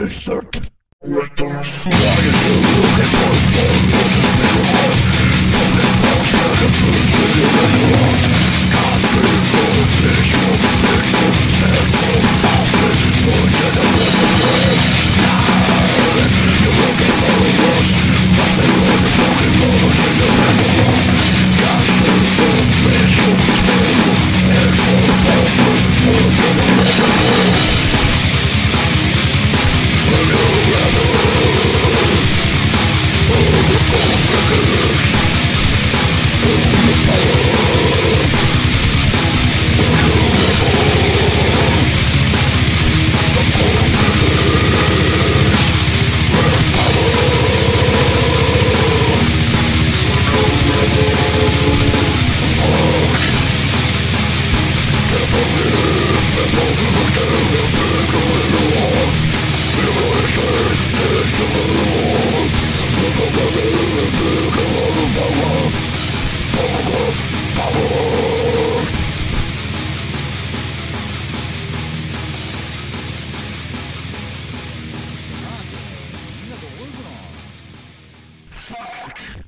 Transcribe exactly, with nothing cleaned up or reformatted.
desert. Returns flying through looking for more. Just be alive. Only those that have first to the world. Can't be more visual. Visual. And more focus. More generation. Now, you're looking for a worse. Must be worth the fucking lovers in the river. Can't see more visual. Visual. And more focus. More generation. Fuck!